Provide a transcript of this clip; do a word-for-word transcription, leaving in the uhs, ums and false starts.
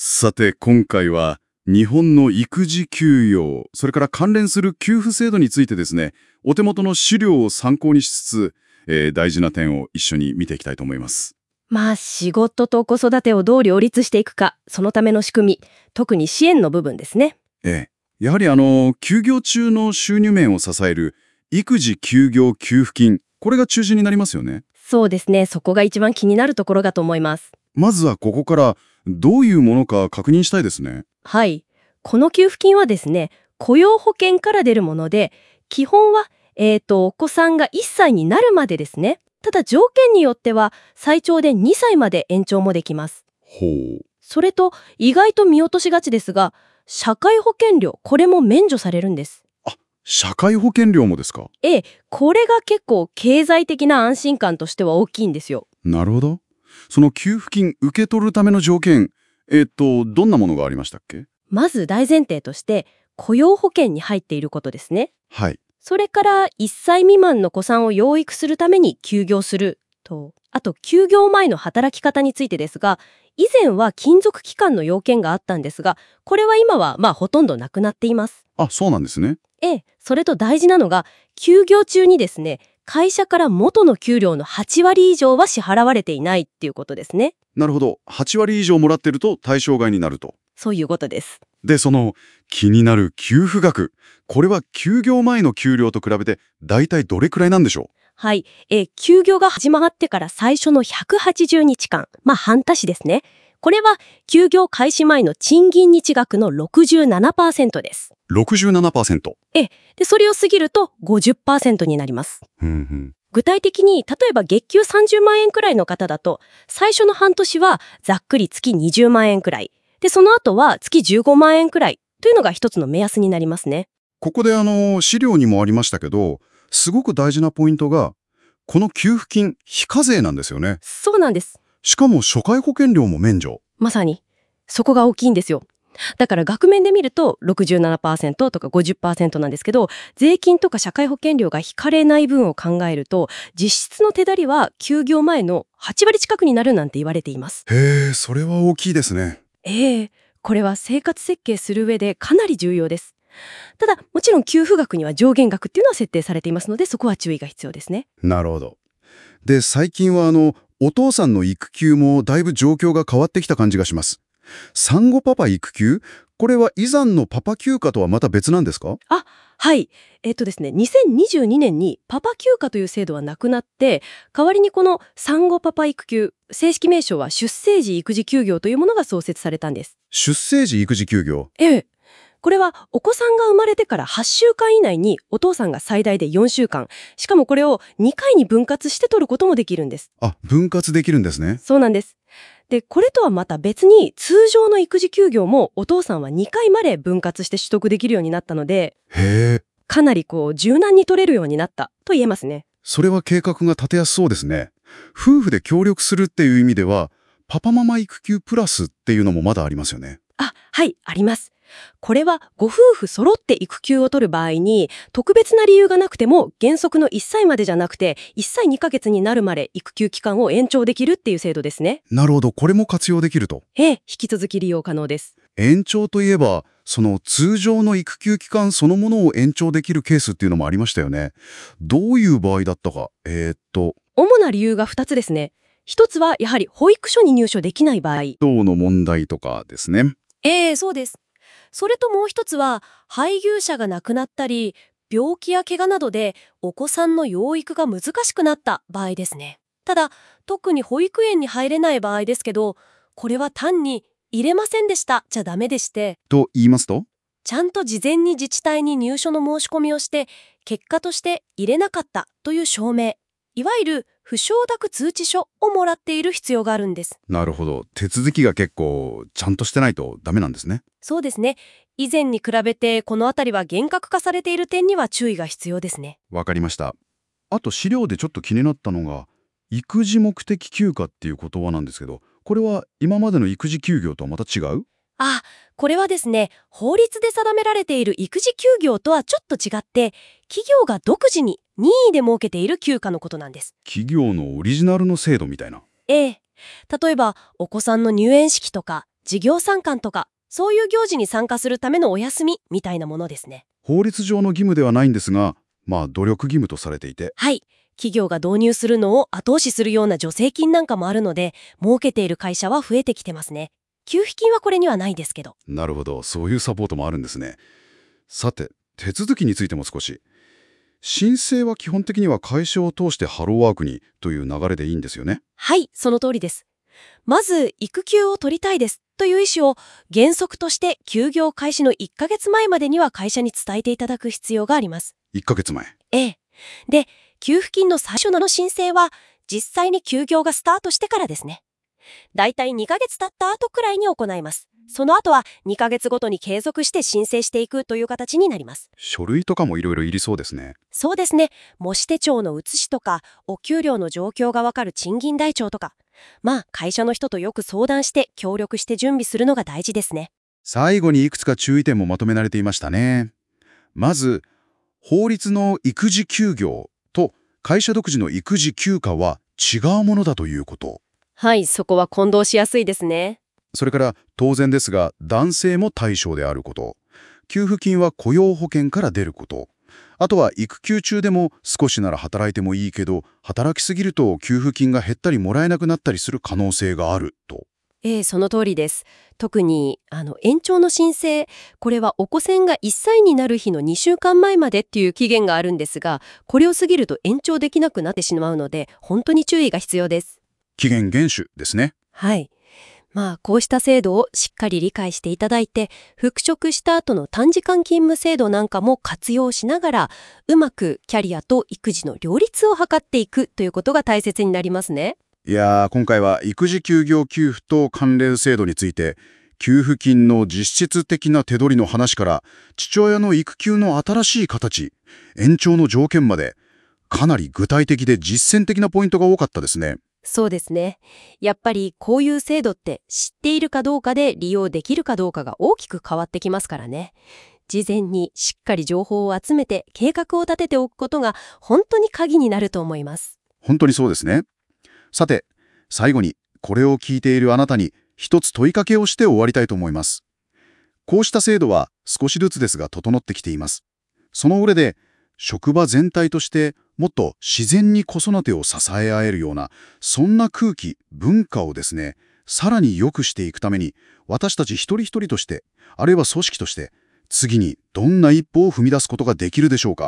さて今回は日本の育児休養、それから関連する給付制度についてですね、お手元の資料を参考にしつつ、えー大事な点を一緒に見ていきたいと思います。 まあ仕事と子育てをどう両立していくか、そのための仕組み、特に支援の部分ですね。 ええ、やはりあの休業中の収入面を支える育児休業給付金、これが中心になりますよね。 そうですね、そこが一番気になるところかと思います。 まずはここからどういうものか確認したいですね。 はい。この給付金はですね、雇用保険から出るもので、基本は、えーと、お子さんがいっさいになるまでですね。ただ条件によっては最長でにさいまで延長もできます。 ほう。 それと意外と見落としがちですが、社会保険料、これも免除されるんです。 あ、社会保険料もですか。 ええ、これが結構経済的な安心感としては大きいんですよ。 なるほど。その給付金受け取るための条件、えっと、どんなものがありましたっけ？ まず大前提として雇用保険に入っていることですね。 はい。 それからいっさい未満の子さんを養育するために休業すると、あと休業前の働き方についてですが、以前は勤続期間の要件があったんですが、これは今はまあほとんどなくなっています。 あ、そうなんですね。 ええ、それと大事なのが、休業中にですね、会社から元の給料のはちわり以上は支払われていないっていうことですね。 なるほど。はちわり以上もらってると対象外になると。 そういうことです。 で、その気になる給付額。これは休業前の給料と比べて大体どれくらいなんでしょはい、えー休業が始まってから最初のひゃくはちじゅうにちかん、まあ半年ですね。これは休業開始前の賃金日額の ろくじゅうななパーセント です。 う？ ろくじゅうななパーセント。 えーで、それを過ぎると ごじゅっパーセント になります。 うんうん。 具体的に、例えば月給さんじゅうまんえんくらいの方だと、最初の半年はざっくり月にじゅうまんえんくらい。で、その後は月じゅうごまんえんくらいというのが一つの目安になりますね。 ここであの資料にもありましたけど、すごく大事なポイントが、この給付金非課税なんですよね。 そうなんです。 しかも社会保険料も免除。 まさに。そこが大きいんですよ。だから額面で見ると ろくじゅうななパーセント とか ごじゅっパーセント なんですけど、税金とか社会保険料が引かれない分を考えると、実質の手取りは休業前のはちわり近くになるなんて言われています。 へえ、それは大きいですね。 ええ、これは生活設計する上でかなり重要です。ただ、もちろん給付額には上限額っていうのは設定されていますので、そこは注意が必要ですね。 なるほど。で、最近はあの、お父さんの育休もだいぶ状況が変わってきた感じがします。産後パパ育休、これは以前のパパ休暇とはまた別なんですか？ あ、はい。えっとですね、にせんにじゅうにねんにパパ休暇という制度はなくなって、代わりにこの産後パパ育休、正式名称は出生時育児休業というものが創設されたんです。 出生時育児休業。 ええ。これはお子さんが生まれてからはっしゅうかん以内にお父さんが最大でよんしゅうかん、しかもこれをにかいに分割して取ることもできるんです。 あ、分割できるんですね。 そうなんです。で、これとはまた別に通常の育児休業もお父さんはにかいまで分割して取得できるようになったので、 へえ、 かなりこう柔軟に取れるようになったと言えますね。 それは計画が立てやすそうですね。夫婦で協力するっていう意味では、パパママ育休プラスっていうのもまだありますよね。 あ、はい、あります。これはご夫婦揃って育休を取る場合に特別な理由がなくても原則のいっさいまでじゃなくていっさいにかげつになるまで育休期間を延長できるっていう制度ですね。 なるほど、これも活用できると。 ええ、引き続き利用可能です。 延長といえば、その通常の育休期間そのものを延長できるケースっていうのもありましたよね。どういう場合だったか。えーっと、 主な理由がふたつですね。ひとつはやはり保育所に入所できない場合。 等の問題とかですね。 ええ、そうです。それともう一つは、配偶者が亡くなったり、病気や怪我などでお子さんの養育が難しくなった場合ですね。ただ、特に保育園に入れない場合ですけど、これは単に入れませんでしたじゃダメでして、 と言いますと？ ちゃんと事前に自治体に入所の申し込みをして、結果として入れなかったという証明、いわゆる不承諾通知書をもらっている必要があるんです。 なるほど。手続きが結構ちゃんとしてないとダメなんですね。 そうですね。以前に比べてこのあたりは厳格化されている点には注意が必要ですね。 わかりました。あと資料でちょっと気になったのが、育児目的休暇っていう言葉なんですけど、これは今までの育児休業とはまた違う？ あ、これはですね、法律で定められている育児休業とはちょっと違って、企業が独自に任意で設けている休暇のことなんです。 企業のオリジナルの制度みたいな。 ええ。例えば、お子さんの入園式とか授業参観とか、そういう行事に参加するためのお休みみたいなものですね。 法律上の義務ではないんですが、まあ努力義務とされていて。 はい。企業が導入するのを後押しするような助成金なんかもあるので、儲けている会社は増えてきてますね。給付金はこれにはないですけど。 なるほど、そういうサポートもあるんですね。さて、手続きについても少し。申請は基本的には会社を通してハローワークにという流れでいいんですよね。 はい、その通りです。まず、育休を取りたいですという意思を原則として休業開始のいっかげつまえまでには会社に伝えていただく必要があります。 いっかげつまえ。 ええ。で、給付金の最初の申請は実際に休業がスタートしてからですね。だいたいにかげつ経った後くらいに行います。その後はにかげつごとに継続して申請していくという形になります。 書類とかもいろいろいりそうですね。 そうですね。模試手帳の写しとか、お給料の状況がわかる賃金台帳とか。まあ、会社の人とよく相談して協力して準備するのが大事ですね。 最後にいくつか注意点もまとめられていましたね。まず、法律の育児休業と会社独自の育児休暇は違うものだということ。 はい、そこは混同しやすいですね。 それから当然ですが男性も対象であること。給付金は雇用保険から出ること。あとは育休中でも少しなら働いてもいいけど働きすぎると給付金が減ったりもらえなくなったりする可能性があると。 ええ、その通りです。特にあの延長の申請、これはお子さんがいっさいになる日のにしゅうかんまえまでっていう期限があるんですが、これを過ぎると延長できなくなってしまうので、本当に注意が必要です。 期限厳守ですね。 はい。まあ、こうした制度をしっかり理解していただいて、復職した後の短時間勤務制度なんかも活用しながら、うまくキャリアと育児の両立を図っていくということが大切になりますね。 いやー、今回は育児休業給付と関連制度について、給付金の実質的な手取りの話から、父親の育休の新しい形、延長の条件まで、かなり具体的で実践的なポイントが多かったですね。 そうですね。やっぱりこういう制度って知っているかどうかで利用できるかどうかが大きく変わってきますからね。事前にしっかり情報を集めて計画を立てておくことが本当に鍵になると思います。 本当にそうですね。さて、最後にこれを聞いているあなたに一つ問いかけをして終わりたいと思います。こうした制度は少しずつですが整ってきています。その上で、職場全体としてもっと自然に子育てを支え合えるような、そんな空気、文化をですね、さらに良くしていくために、私たち一人一人として、あるいは組織として、次にどんな一歩を踏み出すことができるでしょうか。